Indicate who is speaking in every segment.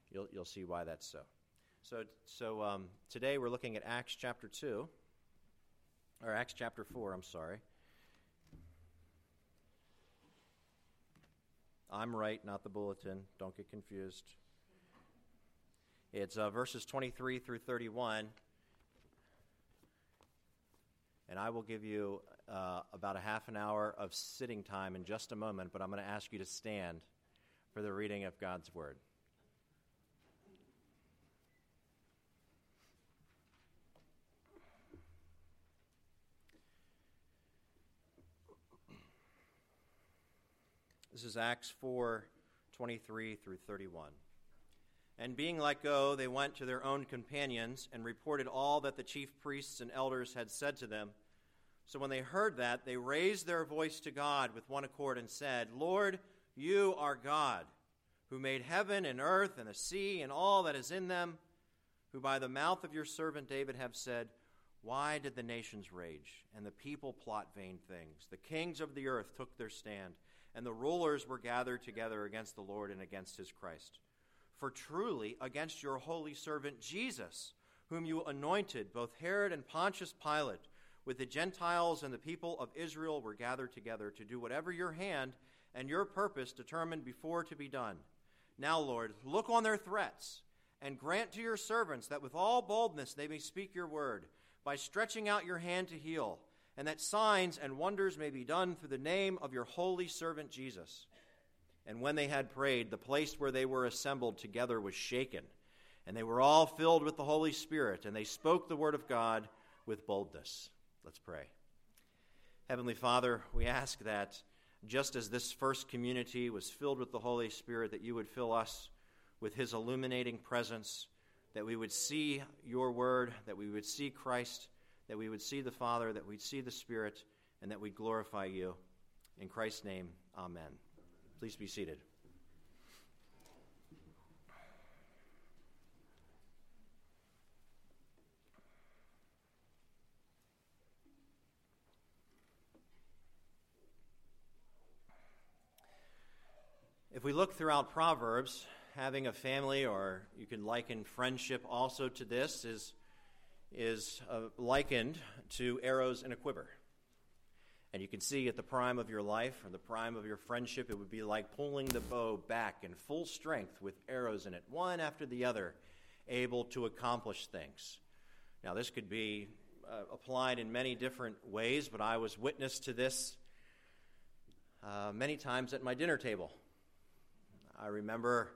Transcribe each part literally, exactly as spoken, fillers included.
Speaker 1: you'll you'll see why that's so. So so um, today we're looking at Acts chapter two, or Acts chapter four. I'm sorry. I'm right, not the bulletin. Don't get confused. It's uh, verses twenty-three through thirty-one. And I will give you uh, about a half an hour of sitting time in just a moment, but I'm going to ask you to stand for the reading of God's Word. This is Acts four, twenty-three through thirty-one. And being let go, they went to their own companions and reported all that the chief priests and elders had said to them. So when they heard that, they raised their voice to God with one accord and said, Lord, you are God, who made heaven and earth and the sea and all that is in them, who by the mouth of your servant David have said, why did the nations rage and the people plot vain things? The kings of the earth took their stand, and the rulers were gathered together against the Lord and against his Christ. For truly against your holy servant Jesus, whom you anointed, both Herod and Pontius Pilate, with the Gentiles and the people of Israel were gathered together to do whatever your hand and your purpose determined before to be done. Now, Lord, look on their threats, and grant to your servants that with all boldness they may speak your word, by stretching out your hand to heal, and that signs and wonders may be done through the name of your holy servant Jesus. And when they had prayed, the place where they were assembled together was shaken, and they were all filled with the Holy Spirit, and they spoke the word of God with boldness. Let's pray. Heavenly Father, we ask that just as this first community was filled with the Holy Spirit, that you would fill us with his illuminating presence, that we would see your word, that we would see Christ, that we would see the Father, that we'd see the Spirit, and that we'd glorify you. In Christ's name, amen. Please be seated. If we look throughout Proverbs, having a family, or you can liken friendship also to this, is, is uh, likened to arrows in a quiver. And you can see at the prime of your life, or the prime of your friendship, it would be like pulling the bow back in full strength with arrows in it, one after the other, able to accomplish things. Now, this could be uh, applied in many different ways, but I was witness to this uh, many times at my dinner table. I remember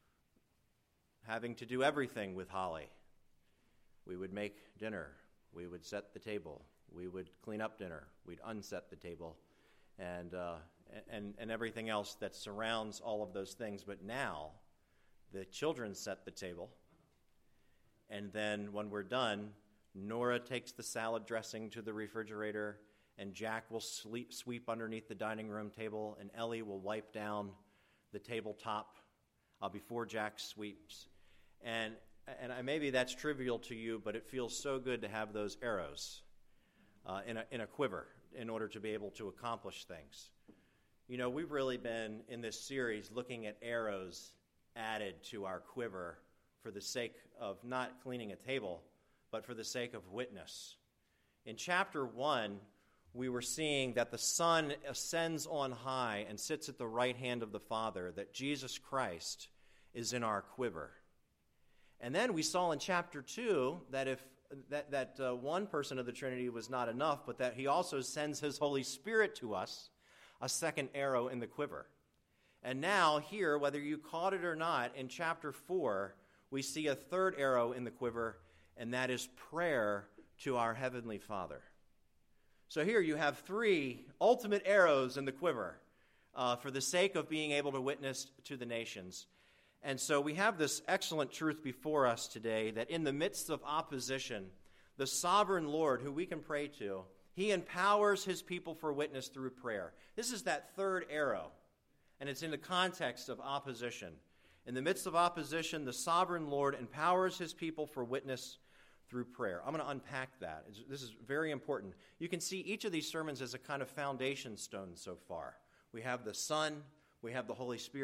Speaker 1: having to do everything with Holly. We would make dinner. We would set the table. We would clean up dinner. We'd unset the table, and uh, and and everything else that surrounds all of those things. But now, the children set the table, and then when we're done, Nora takes the salad dressing to the refrigerator, and Jack will sleep, sweep underneath the dining room table, and Ellie will wipe down the tabletop uh, before Jack sweeps. And and I, maybe that's trivial to you, but it feels so good to have those arrows uh, in a in a quiver in order to be able to accomplish things. You know, we've really been in this series looking at arrows added to our quiver for the sake of not cleaning a table, but for the sake of witness. In chapter one, we were seeing that the Son ascends on high and sits at the right hand of the Father, that Jesus Christ is in our quiver. And then we saw in chapter two that if that, that uh, one person of the Trinity was not enough, but that he also sends his Holy Spirit to us, a second arrow in the quiver. And now here, whether you caught it or not, in chapter four, we see a third arrow in the quiver, and that is prayer to our Heavenly Father. So here you have three ultimate arrows in the quiver uh, for the sake of being able to witness to the nations. And so we have this excellent truth before us today that in the midst of opposition, the sovereign Lord who we can pray to, he empowers his people for witness through prayer. This is that third arrow, and it's in the context of opposition. In the midst of opposition, the sovereign Lord empowers his people for witness through prayer. I'm going to unpack that. It's, this is very important. You can see each of these sermons as a kind of foundation stone so far. We have the Son, we have the Holy Spirit,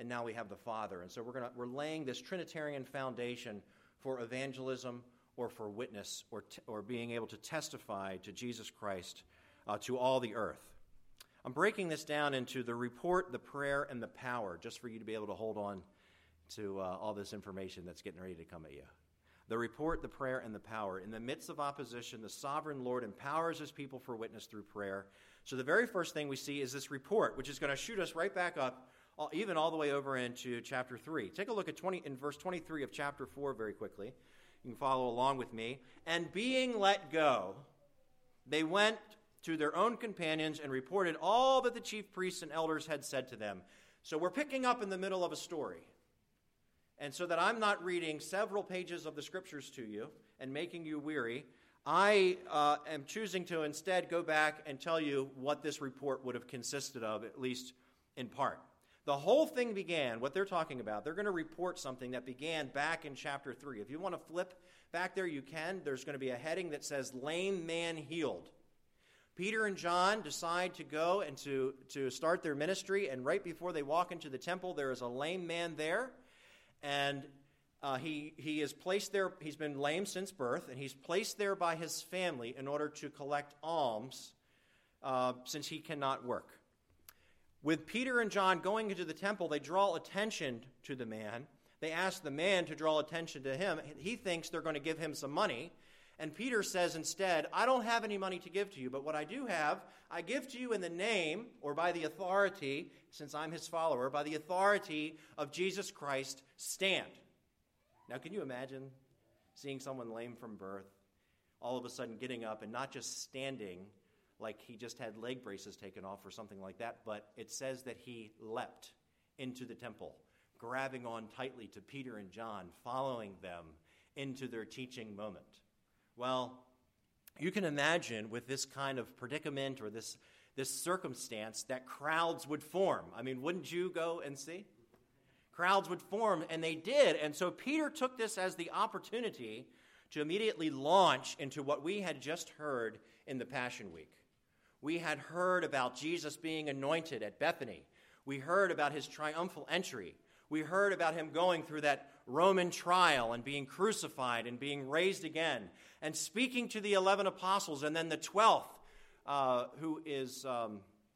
Speaker 1: and now we have the Father. And so we're gonna, we're laying this Trinitarian foundation for evangelism or for witness or, t- or being able to testify to Jesus Christ uh, to all the earth. I'm breaking this down into the report, the prayer, and the power, just for you to be able to hold on to uh, all this information that's getting ready to come at you. The report, the prayer, and the power. In the midst of opposition, the sovereign Lord empowers his people for witness through prayer. So the very first thing we see is this report, which is going to shoot us right back up, even all the way over into chapter three. Take a look at twenty in verse twenty-three of chapter four very quickly. You can follow along with me. And being let go, they went to their own companions and reported all that the chief priests and elders had said to them. So we're picking up in the middle of a story. And so that I'm not reading several pages of the scriptures to you and making you weary, I uh, am choosing to instead go back and tell you what this report would have consisted of, at least in part. The whole thing began, what they're talking about, they're going to report something that began back in chapter three. If you want to flip back there, you can. There's going to be a heading that says, Lame Man Healed. Peter and John decide to go and to, to start their ministry, and right before they walk into the temple, there is a lame man there, and uh, he, he is placed there. He's been lame since birth, and he's placed there by his family in order to collect alms uh, since he cannot work. With Peter and John going into the temple, they draw attention to the man. They ask the man to draw attention to him. He thinks they're going to give him some money. And Peter says instead, I don't have any money to give to you, but what I do have, I give to you in the name, or by the authority, since I'm his follower, by the authority of Jesus Christ, stand. Now, can you imagine seeing someone lame from birth, all of a sudden getting up and not just standing like he just had leg braces taken off or something like that, but it says that he leapt into the temple, grabbing on tightly to Peter and John, following them into their teaching moment. Well, you can imagine with this kind of predicament or this, this circumstance that crowds would form. I mean, wouldn't you go and see? Crowds would form, and they did. And so Peter took this as the opportunity to immediately launch into what we had just heard in the Passion Week. We had heard about Jesus being anointed at Bethany. We heard about his triumphal entry. We heard about him going through that Roman trial and being crucified and being raised again and speaking to the eleven apostles, and then the twelfth, uh, who is, um,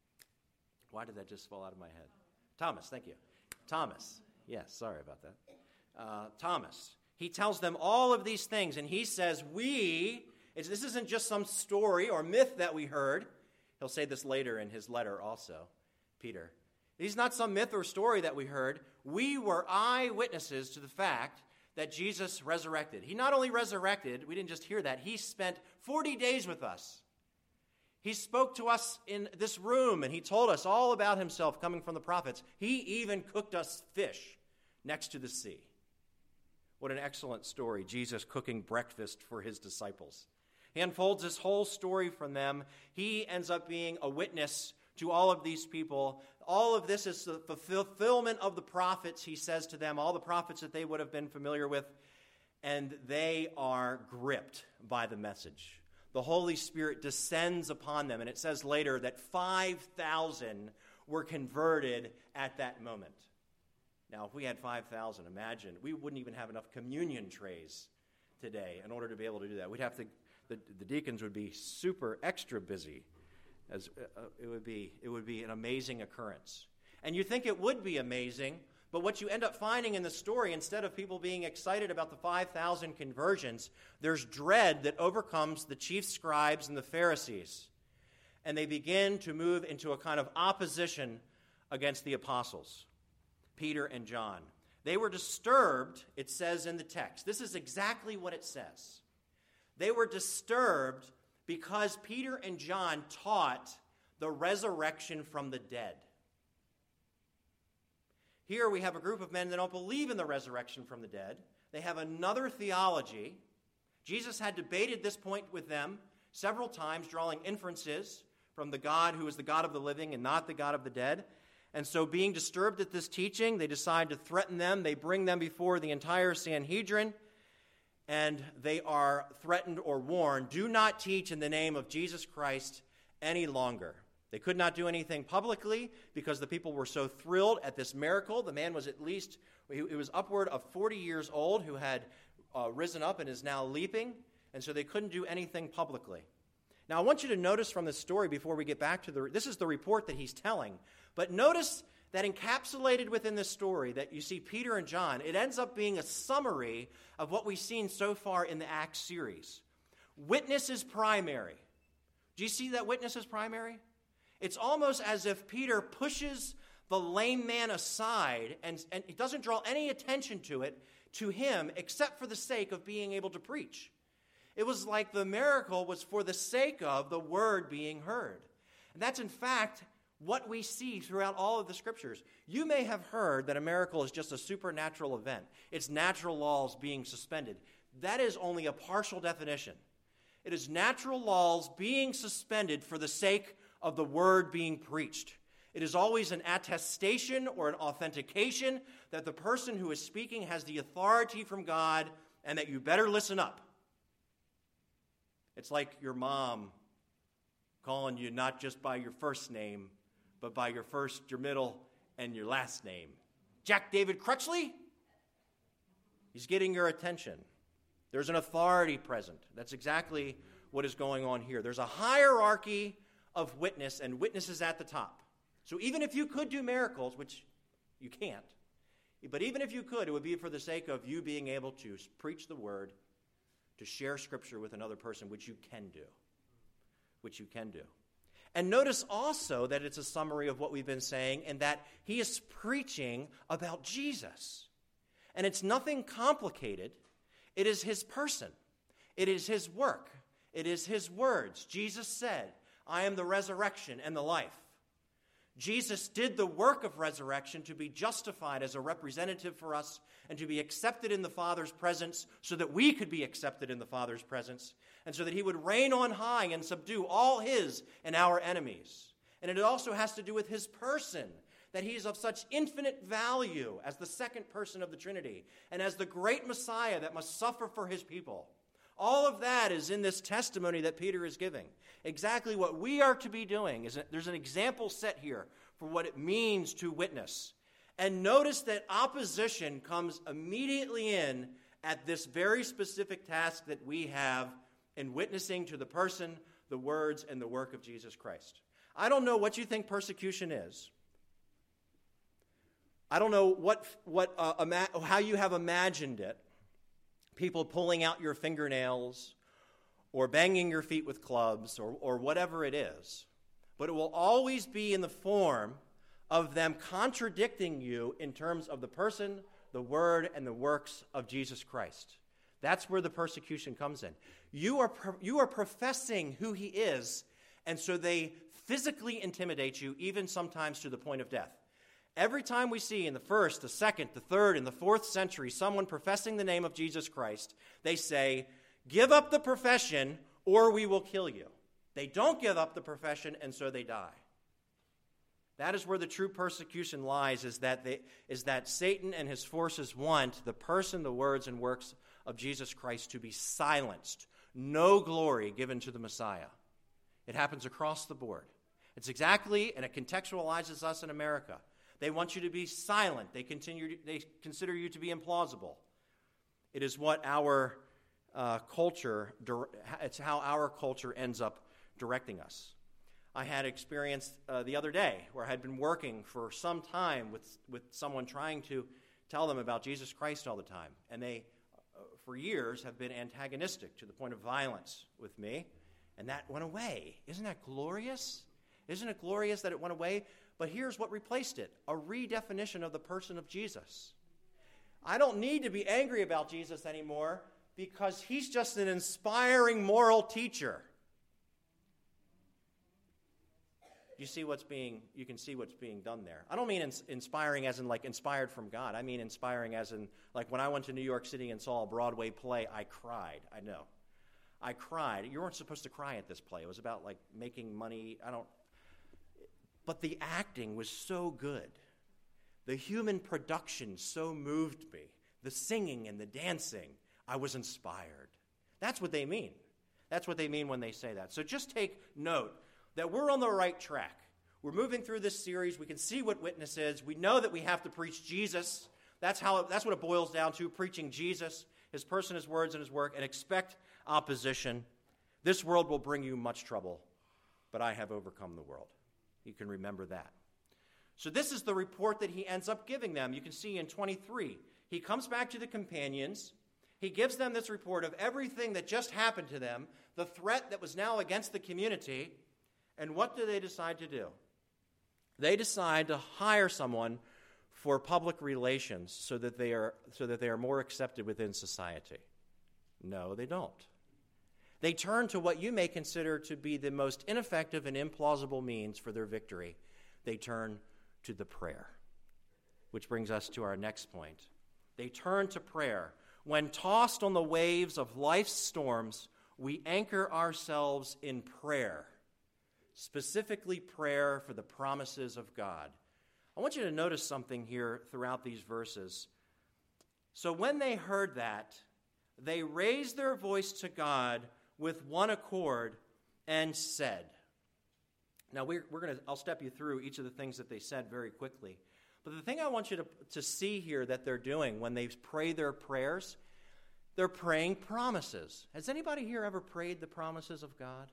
Speaker 1: why did that just fall out of my head? Thomas, thank you. Thomas. Yes, sorry about that. Uh, Thomas. He tells them all of these things, and he says, we, it's, this isn't just some story or myth that we heard. He'll say this later in his letter also, Peter. It's not some myth or story that we heard. We were eyewitnesses to the fact that Jesus resurrected. He not only resurrected, we didn't just hear that, he spent forty days with us. He spoke to us in this room, and he told us all about himself coming from the prophets. He even cooked us fish next to the sea. What an excellent story, Jesus cooking breakfast for his disciples. He unfolds this whole story from them. He ends up being a witness to all of these people. All of this is the fulfillment of the prophets, he says to them, all the prophets that they would have been familiar with, and they are gripped by the message. The Holy Spirit descends upon them, and it says later that five thousand were converted at that moment. Now, if we had five thousand, imagine, we wouldn't even have enough communion trays today in order to be able to do that. We'd have to, the, the deacons would be super extra busy. As uh, it would be, it would be an amazing occurrence. And you think it would be amazing, but what you end up finding in the story, instead of people being excited about the five thousand conversions, there's dread that overcomes the chief scribes and the Pharisees. And they begin to move into a kind of opposition against the apostles, Peter and John. They were disturbed, it says in the text. This is exactly what it says. They were disturbed because Peter and John taught the resurrection from the dead. Here we have a group of men that don't believe in the resurrection from the dead. They have another theology. Jesus had debated this point with them several times, drawing inferences from the God who is the God of the living and not the God of the dead. And so being disturbed at this teaching, they decide to threaten them. They bring them before the entire Sanhedrin, and they are threatened or warned, do not teach in the name of Jesus Christ any longer. They could not do anything publicly because the people were so thrilled at this miracle. The man was at least, he was upward of forty years old, who had uh, risen up and is now leaping, and so they couldn't do anything publicly. Now, I want you to notice from this story before we get back to the, this is the report that he's telling, but notice that encapsulated within this story that you see Peter and John, it ends up being a summary of what we've seen so far in the Acts series. Witness is primary. Do you see that witness is primary? It's almost as if Peter pushes the lame man aside and, and he doesn't draw any attention to it, to him, except for the sake of being able to preach. It was like the miracle was for the sake of the word being heard. And that's in fact what we see throughout all of the scriptures. You may have heard that a miracle is just a supernatural event. It's natural laws being suspended. That is only a partial definition. It is natural laws being suspended for the sake of the word being preached. It is always an attestation or an authentication that the person who is speaking has the authority from God and that you better listen up. It's like your mom calling you not just by your first name, but by your first, your middle, and your last name. Jack David Crutchley? He's getting your attention. There's an authority present. That's exactly what is going on here. There's a hierarchy of witness, and witness is at the top. So even if you could do miracles, which you can't, but even if you could, it would be for the sake of you being able to preach the word, to share Scripture with another person, which you can do. Which you can do. And notice also that it's a summary of what we've been saying, and that he is preaching about Jesus. And it's nothing complicated. It is his person. It is his work. It is his words. Jesus said, I am the resurrection and the life. Jesus did the work of resurrection to be justified as a representative for us and to be accepted in the Father's presence so that we could be accepted in the Father's presence and so that he would reign on high and subdue all his and our enemies. And it also has to do with his person, that he is of such infinite value as the second person of the Trinity and as the great Messiah that must suffer for his people. All of that is in this testimony that Peter is giving. Exactly what we are to be doing is that there's an example set here for what it means to witness. And notice that opposition comes immediately in at this very specific task that we have in witnessing to the person, the words, and the work of Jesus Christ. I don't know what you think persecution is. I don't know what, what uh, ima- how you have imagined it. People pulling out your fingernails or banging your feet with clubs or, or whatever it is. But it will always be in the form of them contradicting you in terms of the person, the word, and the works of Jesus Christ. That's where the persecution comes in. You are, you are professing who he is, and so they physically intimidate you, even sometimes to the point of death. Every time we see in the first, the second, the third, and the fourth century someone professing the name of Jesus Christ, they say, give up the profession or we will kill you. They don't give up the profession and so they die. That is where the true persecution lies, is that, they, is that Satan and his forces want the person, the words, and works of Jesus Christ to be silenced. No glory given to the Messiah. It happens across the board. It's exactly, and it contextualizes us in America. They want you to be silent. They continue. They consider you to be implausible. It is what our uh, culture, it's how our culture ends up directing us. I had experience uh, the other day where I had been working for some time with, with someone trying to tell them about Jesus Christ all the time. And they, uh, for years, have been antagonistic to the point of violence with me. And that went away. Isn't that glorious? Isn't it glorious that it went away? But here's what replaced it, a redefinition of the person of Jesus. I don't need to be angry about Jesus anymore because he's just an inspiring moral teacher. You see what's being, you can see what's being done there. I don't mean ins- inspiring as in like inspired from God. I mean inspiring as in like when I went to New York City and saw a Broadway play, I cried. I know. I cried. You weren't supposed to cry at this play. It was about like making money. I don't. But the acting was so good. The human production so moved me. The singing and the dancing, I was inspired. That's what they mean. That's what they mean when they say that. So just take note that we're on the right track. We're moving through this series. We can see what witness is. We know that we have to preach Jesus. That's how. It, that's what it boils down to, preaching Jesus, his person, his words, and his work, and expect opposition. This world will bring you much trouble, but I have overcome the world. You can remember that. So this is the report that he ends up giving them. You can see in twenty-three. He comes back to the companions. He gives them this report of everything that just happened to them, the threat that was now against the community, and what do they decide to do? They decide to hire someone for public relations so that they are so that they are more accepted within society. No, they don't. They turn to what you may consider to be the most ineffective and implausible means for their victory. They turn to the prayer, which brings us to our next point. They turn to prayer. When tossed on the waves of life's storms, we anchor ourselves in prayer, specifically prayer for the promises of God. I want you to notice something here throughout these verses. So when they heard that, they raised their voice to God with one accord and said. Now, we're, we're going to, I'll step you through each of the things that they said very quickly. But the thing I want you to, to see here that they're doing when they pray their prayers, they're praying promises. Has anybody here ever prayed the promises of God?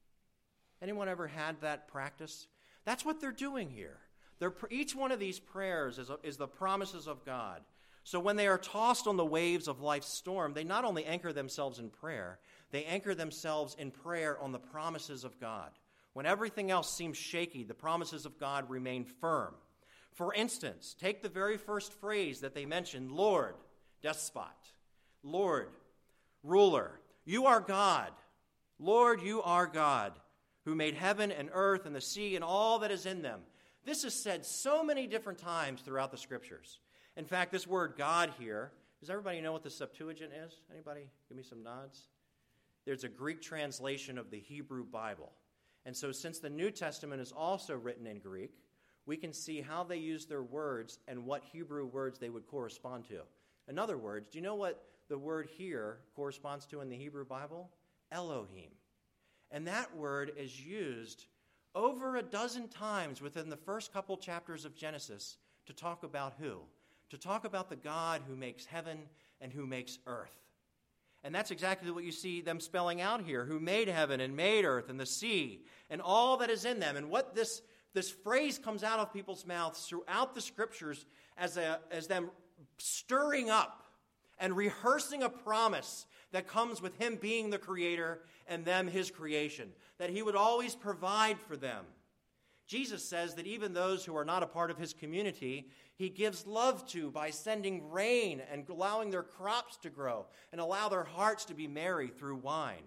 Speaker 1: Anyone ever had that practice? That's what they're doing here. They're, each one of these prayers is, a, is the promises of God. So when they are tossed on the waves of life's storm, they not only anchor themselves in prayer, they anchor themselves in prayer on the promises of God. When everything else seems shaky, the promises of God remain firm. For instance, take the very first phrase that they mentioned, Lord, despot, Lord, ruler, you are God. Lord, you are God, who made heaven and earth and the sea and all that is in them. This is said so many different times throughout the Scriptures. In fact, this word God here, does everybody know what the Septuagint is? Anybody? Give me some nods. There's a Greek translation of the Hebrew Bible. And so since the New Testament is also written in Greek, we can see how they use their words and what Hebrew words they would correspond to. In other words, do you know what the word here corresponds to in the Hebrew Bible? Elohim. And that word is used over a dozen times within the first couple chapters of Genesis to talk about who? To talk about the God who makes heaven and who makes earth. And that's exactly what you see them spelling out here, who made heaven and made earth and the sea and all that is in them. And what this, this phrase comes out of people's mouths throughout the Scriptures as, a, as them stirring up and rehearsing a promise that comes with him being the creator and them his creation, that he would always provide for them. Jesus says that even those who are not a part of his community, he gives love to by sending rain and allowing their crops to grow and allow their hearts to be merry through wine.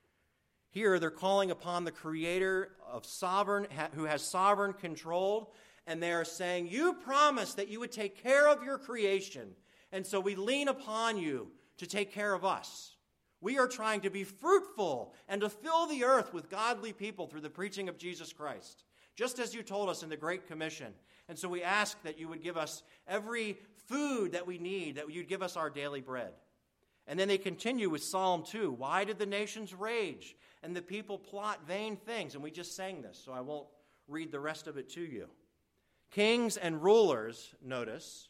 Speaker 1: Here they're calling upon the creator of sovereign, who has sovereign control, and they are saying, you promised that you would take care of your creation, and so we lean upon you to take care of us. We are trying to be fruitful and to fill the earth with godly people through the preaching of Jesus Christ, just as you told us in the Great Commission. And so we ask that you would give us every food that we need, that you'd give us our daily bread. And then they continue with Psalm two. Why did the nations rage and the people plot vain things? And we just sang this, so I won't read the rest of it to you. Kings and rulers, notice,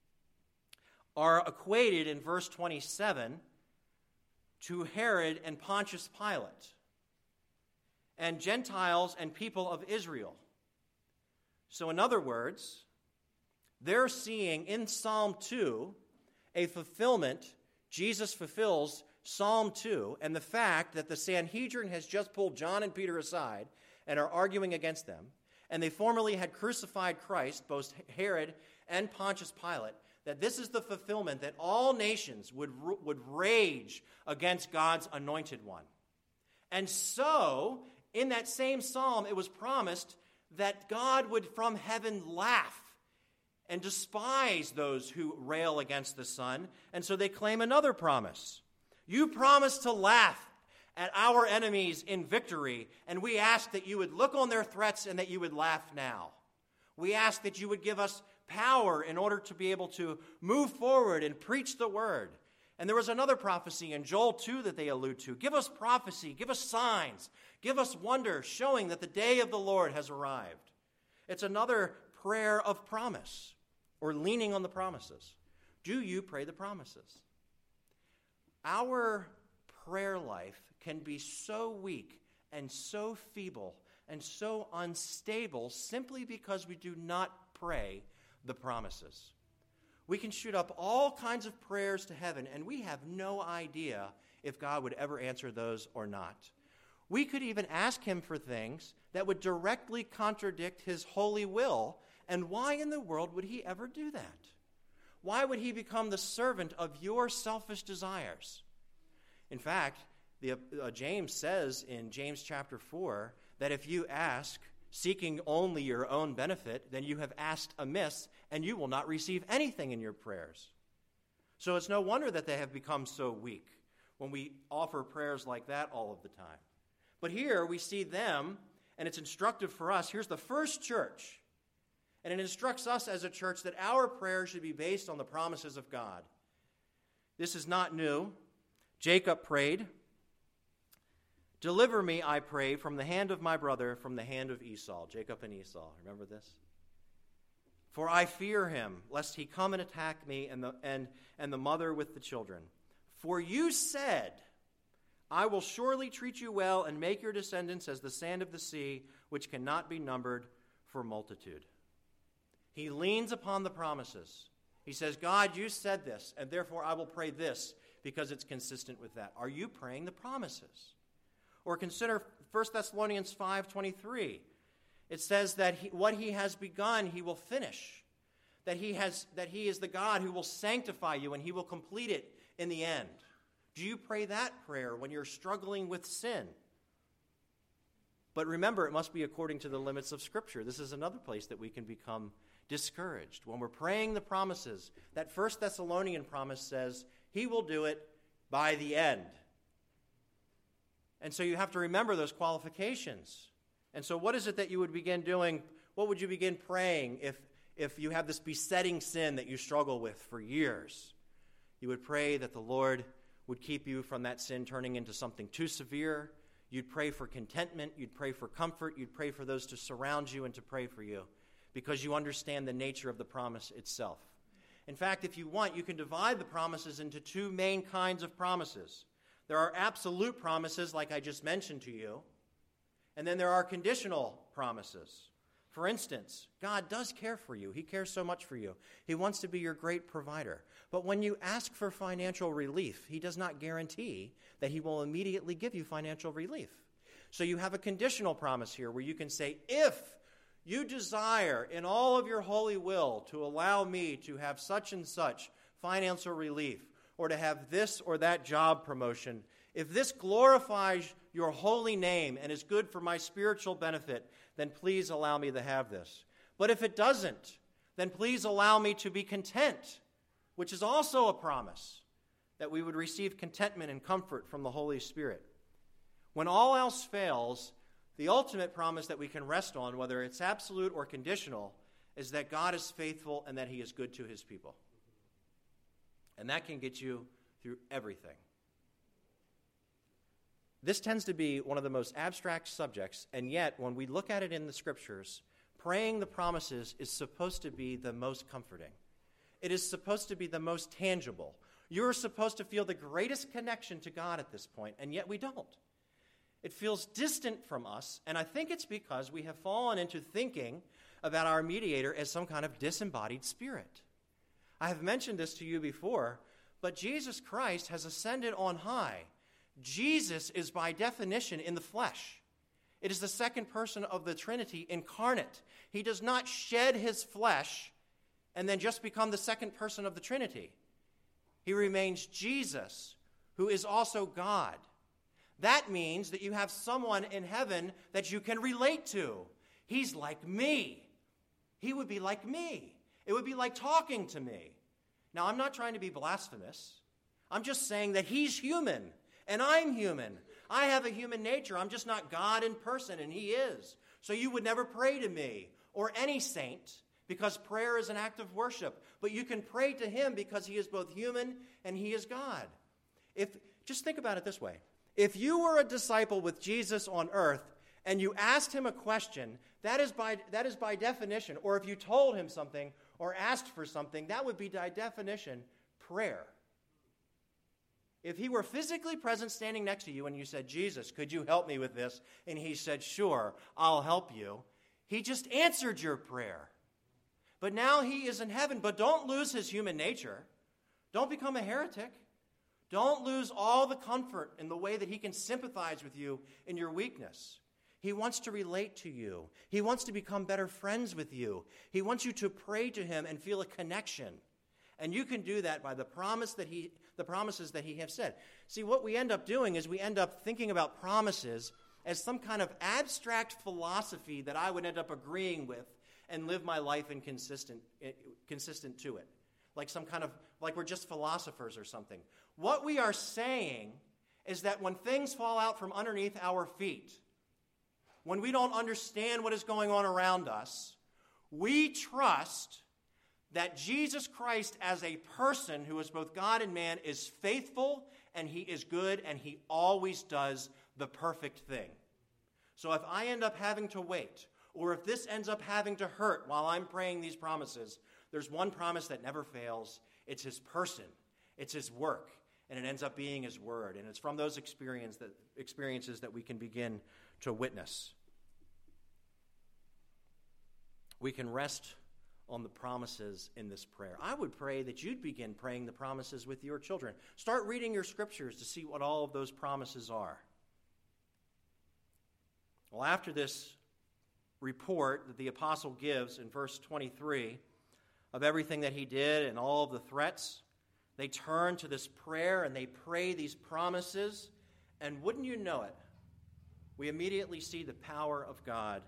Speaker 1: are equated in verse twenty-seven to Herod and Pontius Pilate, and Gentiles and people of Israel. So in other words, they're seeing in Psalm two a fulfillment. Jesus fulfills Psalm two and the fact that the Sanhedrin has just pulled John and Peter aside and are arguing against them, and they formerly had crucified Christ, both Herod and Pontius Pilate, that this is the fulfillment that all nations would, would rage against God's anointed one. And so, in that same psalm, it was promised that God would from heaven laugh and despise those who rail against the Son. And so they claim another promise. You promised to laugh at our enemies in victory, and we ask that you would look on their threats and that you would laugh now. We ask that you would give us power in order to be able to move forward and preach the word. And there was another prophecy in Joel two that they allude to. Give us prophecy, give us signs, give us wonder, showing that the day of the Lord has arrived. It's another prayer of promise, or leaning on the promises. Do you pray the promises? Our prayer life can be so weak and so feeble and so unstable simply because we do not pray the promises. We can shoot up all kinds of prayers to heaven, and we have no idea if God would ever answer those or not. We could even ask him for things that would directly contradict his holy will, and why in the world would he ever do that? Why would he become the servant of your selfish desires? In fact, the, uh, James says in James chapter four that if you ask, seeking only your own benefit, then you have asked amiss, and you will not receive anything in your prayers. So it's no wonder that they have become so weak when we offer prayers like that all of the time. But here we see them, and it's instructive for us. Here's the first church, and it instructs us as a church that our prayers should be based on the promises of God. This is not new. Jacob prayed, "Deliver me, I pray, from the hand of my brother, from the hand of Esau." Jacob and Esau, remember this? "For I fear him, lest he come and attack me and the, and, and the mother with the children. For you said, I will surely treat you well and make your descendants as the sand of the sea, which cannot be numbered for multitude." He leans upon the promises. He says, God, you said this, and therefore I will pray this because it's consistent with that. Are you praying the promises? Or consider First Thessalonians five twenty-three. It says that he, what he has begun, he will finish. That he has, that he is the God who will sanctify you and he will complete it in the end. Do you pray that prayer when you're struggling with sin? But remember, it must be according to the limits of Scripture. This is another place that we can become discouraged. When we're praying the promises, that First Thessalonian promise says, he will do it by the end. And so you have to remember those qualifications. And so what is it that you would begin doing? What would you begin praying if, if you have this besetting sin that you struggle with for years? You would pray that the Lord would keep you from that sin turning into something too severe. You'd pray for contentment. You'd pray for comfort. You'd pray for those to surround you and to pray for you because you understand the nature of the promise itself. In fact, if you want, you can divide the promises into two main kinds of promises. There are absolute promises, like I just mentioned to you, and then there are conditional promises. For instance, God does care for you. He cares so much for you. He wants to be your great provider. But when you ask for financial relief, he does not guarantee that he will immediately give you financial relief. So you have a conditional promise here where you can say, if you desire in all of your holy will to allow me to have such and such financial relief, or to have this or that job promotion, if this glorifies your holy name and is good for my spiritual benefit, then please allow me to have this. But if it doesn't, then please allow me to be content, which is also a promise, that we would receive contentment and comfort from the Holy Spirit. When all else fails, the ultimate promise that we can rest on, whether it's absolute or conditional, is that God is faithful and that he is good to his people. And that can get you through everything. This tends to be one of the most abstract subjects, and yet when we look at it in the Scriptures, praying the promises is supposed to be the most comforting. It is supposed to be the most tangible. You're supposed to feel the greatest connection to God at this point, and yet we don't. It feels distant from us, and I think it's because we have fallen into thinking about our mediator as some kind of disembodied spirit. I have mentioned this to you before, but Jesus Christ has ascended on high. Jesus is by definition in the flesh. It is the second person of the Trinity incarnate. He does not shed his flesh and then just become the second person of the Trinity. He remains Jesus, who is also God. That means that you have someone in heaven that you can relate to. He's like me. He would be like me. It would be like talking to me. Now, I'm not trying to be blasphemous. I'm just saying that he's human, and I'm human. I have a human nature. I'm just not God in person, and he is. So you would never pray to me or any saint because prayer is an act of worship. But you can pray to him because he is both human and he is God. If just think about it this way. If you were a disciple with Jesus on earth and you asked him a question, that is by, that is by definition, or if you told him something or asked for something, that would be by definition prayer. If he were physically present standing next to you and you said, Jesus, could you help me with this? And he said, sure, I'll help you. He just answered your prayer. But now he is in heaven. But don't lose his human nature. Don't become a heretic. Don't lose all the comfort in the way that he can sympathize with you in your weakness. He wants to relate to you. He wants to become better friends with you. He wants you to pray to him and feel a connection. And you can do that by the promise that he, the promises that he has said. See, what we end up doing is we end up thinking about promises as some kind of abstract philosophy that I would end up agreeing with and live my life in consistent, consistent to it. Like some kind of, like we're just philosophers or something. What we are saying is that when things fall out from underneath our feet, when we don't understand what is going on around us, we trust that Jesus Christ as a person who is both God and man is faithful and he is good and he always does the perfect thing. So if I end up having to wait, or if this ends up having to hurt while I'm praying these promises, there's one promise that never fails. It's his person. It's his work. And it ends up being his word. And it's from those experience that, experiences that we can begin to witness. We can rest on the promises in this prayer. I would pray that you'd begin praying the promises with your children. Start reading your scriptures to see what all of those promises are. Well, after this report that the apostle gives in verse twenty-three of everything that he did and all of the threats, they turn to this prayer and they pray these promises. And wouldn't you know it, we immediately see the power of God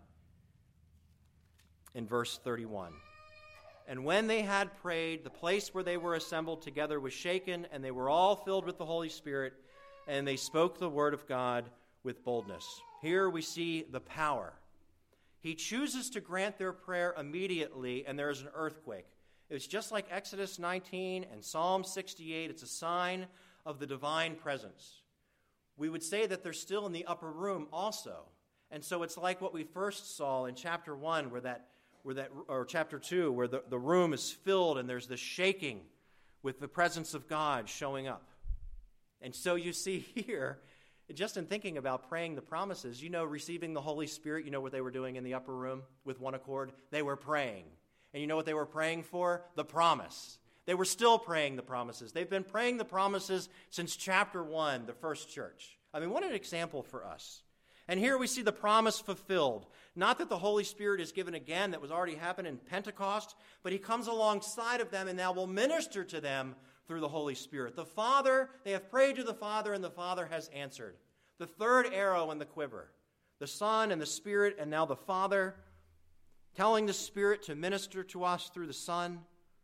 Speaker 1: in verse thirty-one. And when they had prayed, the place where they were assembled together was shaken, and they were all filled with the Holy Spirit, and they spoke the word of God with boldness. Here we see the power. He chooses to grant their prayer immediately, and there is an earthquake. It's just like Exodus nineteen and Psalm sixty-eight. It's a sign of the divine presence. We would say that they're still in the upper room also. And so it's like what we first saw in chapter one, where that Where that, or chapter two, where the, the room is filled and there's the shaking with the presence of God showing up. And so you see here, just in thinking about praying the promises, you know, receiving the Holy Spirit, you know what they were doing in the upper room with one accord? They were praying. And you know what they were praying for? The promise. They were still praying the promises. They've been praying the promises since chapter one, the first church. I mean, what an example for us. And here we see the promise fulfilled. Not that the Holy Spirit is given again, that was already happened in Pentecost, but he comes alongside of them and now will minister to them through the Holy Spirit. The Father, they have prayed to the Father, and the Father has answered. The third arrow in the quiver. The Son and the Spirit, and now the Father, telling the Spirit to minister to us through the Son.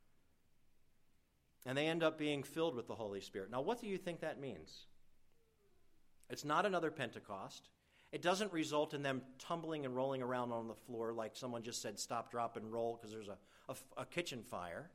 Speaker 1: And they end up being filled with the Holy Spirit. Now, what do you think that means? It's not another Pentecost. It doesn't result in them tumbling and rolling around on the floor like someone just said stop, drop, and roll because there's a, a, a kitchen fire.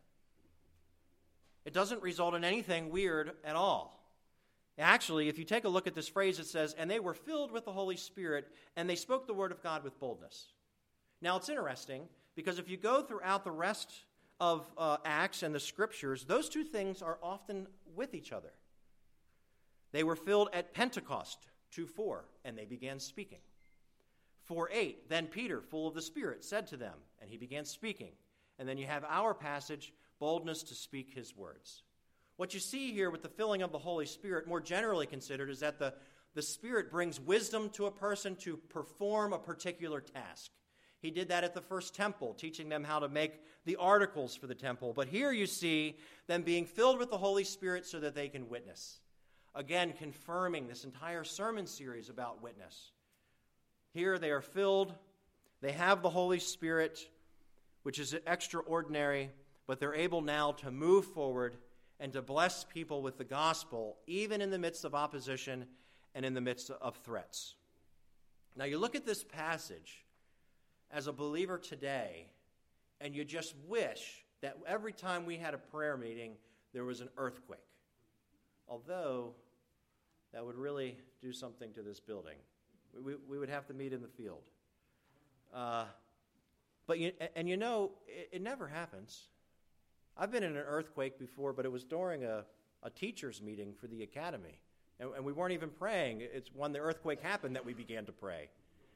Speaker 1: It doesn't result in anything weird at all. Actually, if you take a look at this phrase, it says, and they were filled with the Holy Spirit, and they spoke the word of God with boldness. Now, it's interesting because if you go throughout the rest of uh, Acts and the Scriptures, those two things are often with each other. They were filled at Pentecost, two four, and they began speaking. four eight, then Peter, full of the Spirit, said to them, and he began speaking. And then you have our passage, boldness to speak his words. What you see here with the filling of the Holy Spirit, more generally considered, is that the, the Spirit brings wisdom to a person to perform a particular task. He did that at the first temple, teaching them how to make the articles for the temple. But here you see them being filled with the Holy Spirit so that they can witness. Again, confirming this entire sermon series about witness. Here they are filled, they have the Holy Spirit, which is extraordinary, but they're able now to move forward and to bless people with the gospel, even in the midst of opposition and in the midst of threats. Now you look at this passage as a believer today, and you just wish that every time we had a prayer meeting, there was an earthquake. Although, that would really do something to this building. We, we would have to meet in the field. Uh, but you, and you know, it, it never happens. I've been in an earthquake before, but it was during a, a teacher's meeting for the academy. And, and we weren't even praying. It's when the earthquake happened that we began to pray,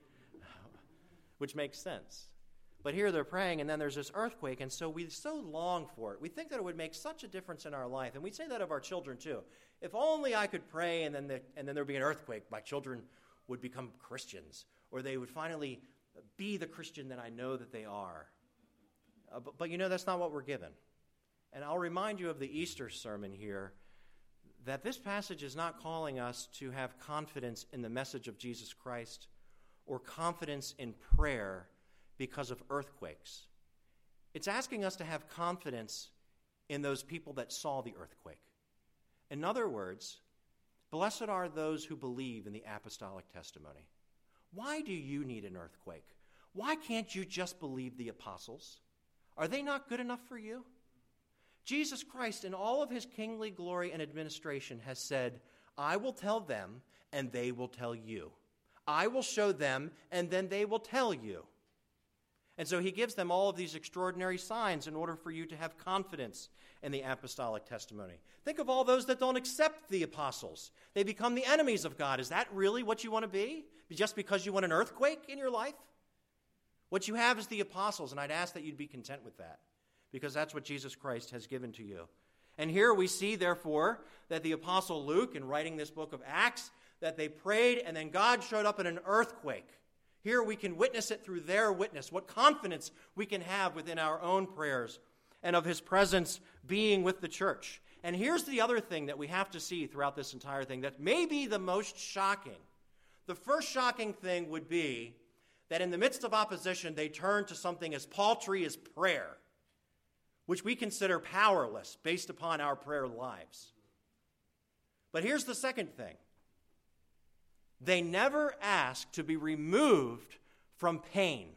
Speaker 1: which makes sense. But here they're praying, and then there's this earthquake, and so we so long for it. We think that it would make such a difference in our life, and we say that of our children too. If only I could pray, and then the, and then there would be an earthquake, my children would become Christians, or they would finally be the Christian that I know that they are. Uh, but, but you know, that's not what we're given. And I'll remind you of the Easter sermon here, that this passage is not calling us to have confidence in the message of Jesus Christ or confidence in prayer because of earthquakes. It's asking us to have confidence in those people that saw the earthquake. In other words, blessed are those who believe in the apostolic testimony. Why do you need an earthquake? Why can't you just believe the apostles? Are they not good enough for you? Jesus Christ, in all of his kingly glory and administration, has said, I will tell them, and they will tell you. I will show them, and then they will tell you. And so he gives them all of these extraordinary signs in order for you to have confidence in the apostolic testimony. Think of all those that don't accept the apostles. They become the enemies of God. Is that really what you want to be? Just because you want an earthquake in your life? What you have is the apostles, and I'd ask that you'd be content with that, because that's what Jesus Christ has given to you. And here we see, therefore, that the apostle Luke, in writing this book of Acts, that they prayed, and then God showed up in an earthquake. Here we can witness it through their witness, what confidence we can have within our own prayers and of his presence being with the church. And here's the other thing that we have to see throughout this entire thing that may be the most shocking. The first shocking thing would be that in the midst of opposition, they turn to something as paltry as prayer, which we consider powerless based upon our prayer lives. But here's the second thing. They never ask to be removed from pain.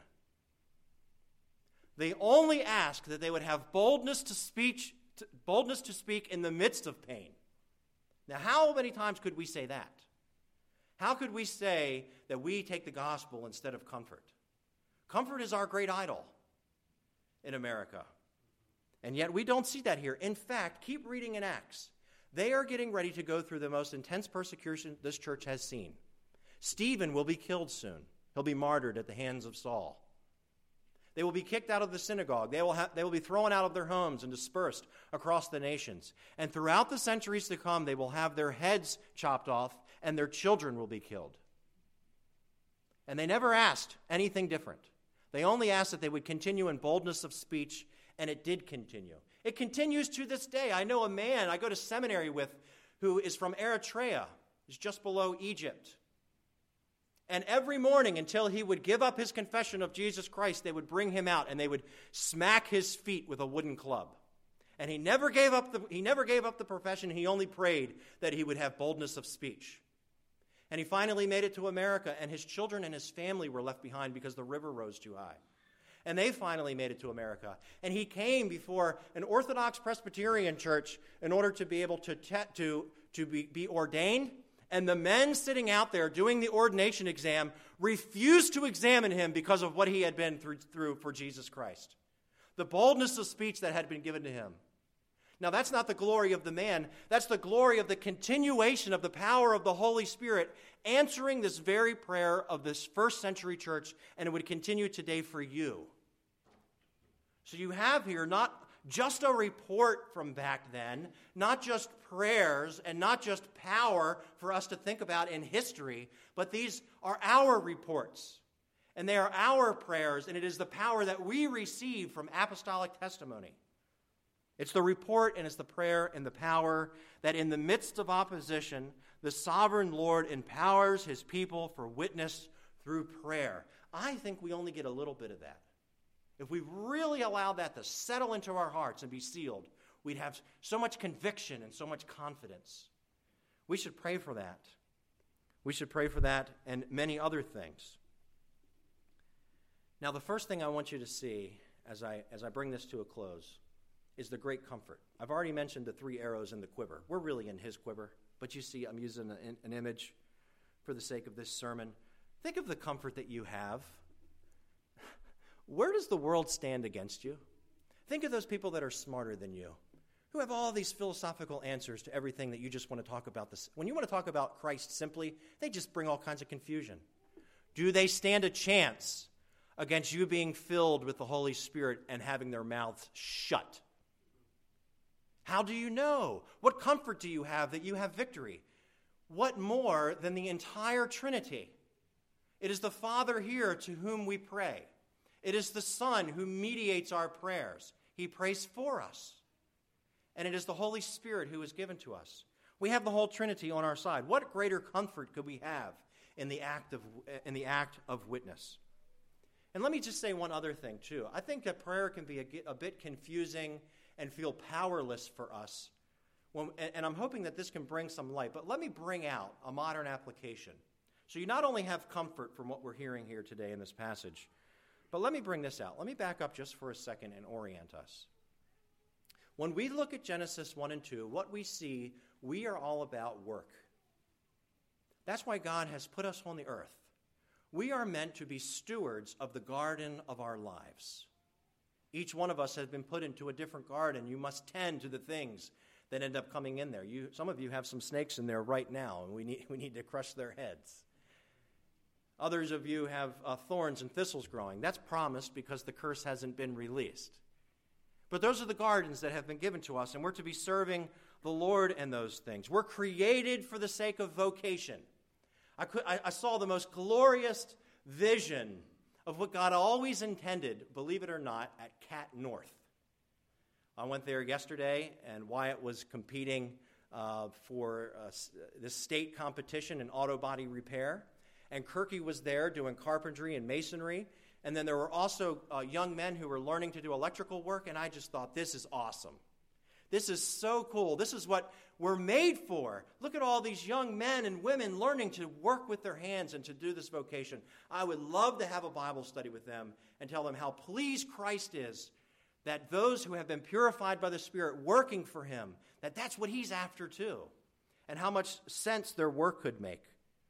Speaker 1: They only ask that they would have boldness to speak, boldness to speak in the midst of pain. Now, how many times could we say that? How could we say that we take the gospel instead of comfort? Comfort is our great idol in America. And yet we don't see that here. In fact, keep reading in Acts. They are getting ready to go through the most intense persecution this church has seen. Stephen will be killed soon. He'll be martyred at the hands of Saul. They will be kicked out of the synagogue. They will, have, they will be thrown out of their homes and dispersed across the nations. And throughout the centuries to come, they will have their heads chopped off and their children will be killed. And they never asked anything different. They only asked that they would continue in boldness of speech, and it did continue. It continues to this day. I know a man I go to seminary with who is from Eritrea. He's just below Egypt. And every morning until he would give up his confession of Jesus Christ, they would bring him out and they would smack his feet with a wooden club. And he never gave up the, he never gave up the profession. He only prayed that he would have boldness of speech. And he finally made it to America, and his children and his family were left behind because the river rose too high. And they finally made it to America. And he came before an Orthodox Presbyterian church in order to be able to, te- to, to be, be ordained. And the men sitting out there doing the ordination exam refused to examine him because of what he had been through, through for Jesus Christ. The boldness of speech that had been given to him. Now, that's not the glory of the man. That's the glory of the continuation of the power of the Holy Spirit answering this very prayer of this first century church, and it would continue today for you. So you have here not just a report from back then, not just prayers and not just power for us to think about in history, but these are our reports, and they are our prayers, and it is the power that we receive from apostolic testimony. It's the report and it's the prayer and the power that in the midst of opposition, the sovereign Lord empowers his people for witness through prayer. I think we only get a little bit of that. If we really allow that to settle into our hearts and be sealed, we'd have so much conviction and so much confidence. We should pray for that. We should pray for that and many other things. Now, the first thing I want you to see as I, as I bring this to a close, is the great comfort. I've already mentioned the three arrows in the quiver. We're really in his quiver, but you see I'm using an, an image for the sake of this sermon. Think of the comfort that you have. Where does the world stand against you? Think of those people that are smarter than you, who have all these philosophical answers to everything that you just want to talk about. This. When you want to talk about Christ simply, they just bring all kinds of confusion. Do they stand a chance against you being filled with the Holy Spirit and having their mouths shut? How do you know? What comfort do you have that you have victory? What more than the entire Trinity? It is the Father here to whom we pray. It is the Son who mediates our prayers. He prays for us. And it is the Holy Spirit who is given to us. We have the whole Trinity on our side. What greater comfort could we have in the act of, in the act of witness? And let me just say one other thing, too. I think that prayer can be a, a bit confusing and feel powerless for us. When, and, and I'm hoping that this can bring some light. But let me bring out a modern application. So you not only have comfort from what we're hearing here today in this passage, but let me bring this out. Let me back up just for a second and orient us. When we look at Genesis one and two, what we see, we are all about work. That's why God has put us on the earth. We are meant to be stewards of the garden of our lives. Each one of us has been put into a different garden. You must tend to the things that end up coming in there. You, some of you have some snakes in there right now, and we need, we need to crush their heads. Others of you have uh, thorns and thistles growing. That's promised because the curse hasn't been released. But those are the gardens that have been given to us, and we're to be serving the Lord in those things. We're created for the sake of vocation. I, could, I, I saw the most glorious vision of what God always intended, believe it or not, at Cat North. I went there yesterday, and Wyatt was competing uh, for uh, this state competition in auto body repair. And Kirky was there doing carpentry and masonry. And then there were also uh, young men who were learning to do electrical work, and I just thought, this is awesome. This is so cool. This is what we're made for. Look at all these young men and women learning to work with their hands and to do this vocation. I would love to have a Bible study with them and tell them how pleased Christ is that those who have been purified by the Spirit working for him, that that's what he's after too, and how much sense their work could make.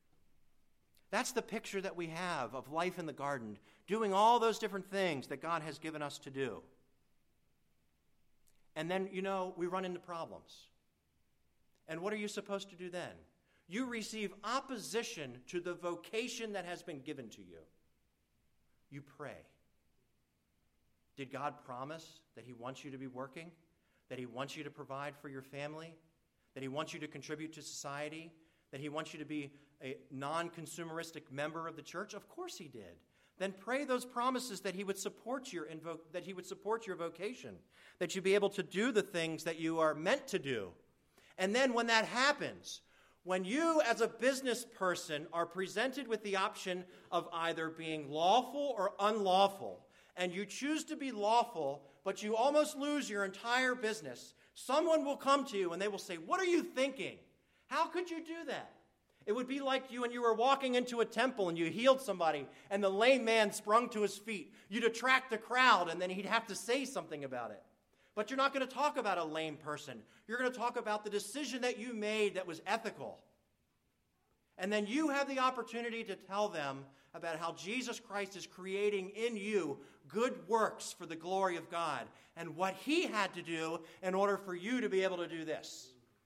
Speaker 1: That's the picture that we have of life in the garden, doing all those different things that God has given us to do. And then, you know, we run into problems. And what are you supposed to do then? You receive opposition to the vocation that has been given to you. You pray. Did God promise that he wants you to be working? That he wants you to provide for your family? That he wants you to contribute to society? That he wants you to be a non-consumeristic member of the church? Of course he did. Then pray those promises that he would support your invo- that he would support your vocation, that you'd be able to do the things that you are meant to do. And then when that happens, when you as a business person are presented with the option of either being lawful or unlawful, and you choose to be lawful, but you almost lose your entire business, someone will come to you and they will say, "What are you thinking? How could you do that?" It would be like you when you were walking into a temple and you healed somebody and the lame man sprung to his feet. You'd attract the crowd and then he'd have to say something about it. But you're not going to talk about a lame person. You're going to talk about the decision that you made that was ethical. And then you have the opportunity to tell them about how Jesus Christ is creating in you good works for the glory of God and what he had to do in order for you to be able to do this.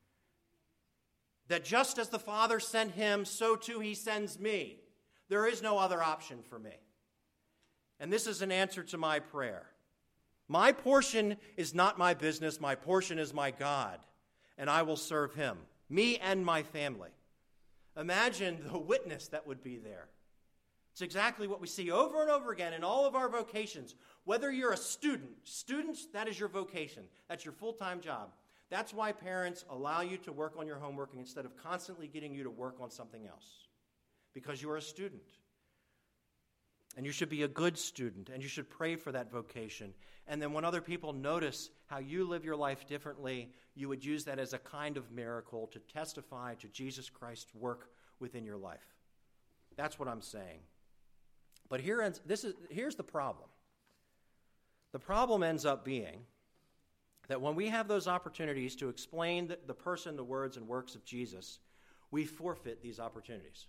Speaker 1: That just as the Father sent him, so too he sends me. There is no other option for me. And this is an answer to my prayer. My portion is not my business. My portion is my God, and I will serve him, me and my family. Imagine the witness that would be there. It's exactly what we see over and over again in all of our vocations. Whether you're a student, students, that is your vocation. That's your full-time job. That's why parents allow you to work on your homework instead of constantly getting you to work on something else. Because you're a student. And you should be a good student, and you should pray for that vocation. And then when other people notice how you live your life differently, you would use that as a kind of miracle to testify to Jesus Christ's work within your life. That's what I'm saying. But here, this is, here's the problem. The problem ends up being that when we have those opportunities to explain the, the person, the words, and works of Jesus, we forfeit these opportunities.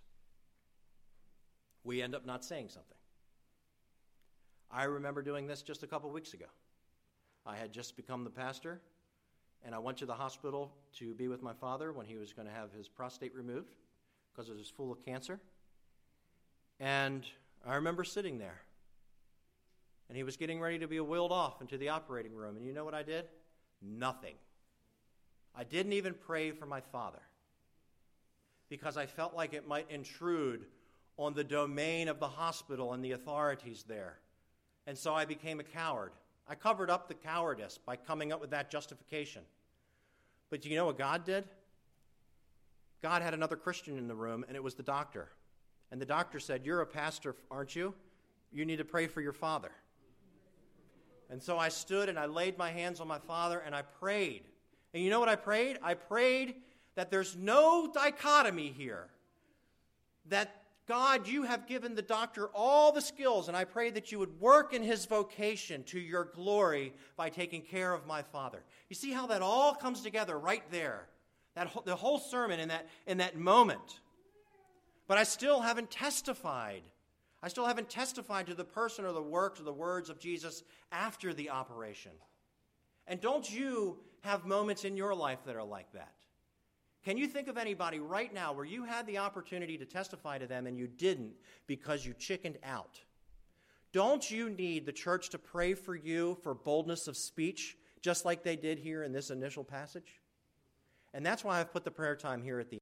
Speaker 1: We end up not saying something. I remember doing this just a couple weeks ago. I had just become the pastor, and I went to the hospital to be with my father when he was going to have his prostate removed because it was full of cancer. And I remember sitting there, and he was getting ready to be wheeled off into the operating room. And you know what I did? Nothing. I didn't even pray for my father because I felt like it might intrude on the domain of the hospital and the authorities there. And so I became a coward. I covered up the cowardice by coming up with that justification. But do you know what God did? God had another Christian in the room, and it was the doctor. And the doctor said, "You're a pastor, aren't you? You need to pray for your father." And so I stood and I laid my hands on my father and I prayed. And you know what I prayed? I prayed that there's no dichotomy here. That God, you have given the doctor all the skills, and I pray that you would work in his vocation to your glory by taking care of my father. You see how that all comes together right there, that whole, the whole sermon in that, in that moment. But I still haven't testified. I still haven't testified to the person or the works or the words of Jesus after the operation. And don't you have moments in your life that are like that? Can you think of anybody right now where you had the opportunity to testify to them and you didn't because you chickened out? Don't you need the church to pray for you for boldness of speech, just like they did here in this initial passage? And that's why I've put the prayer time here at the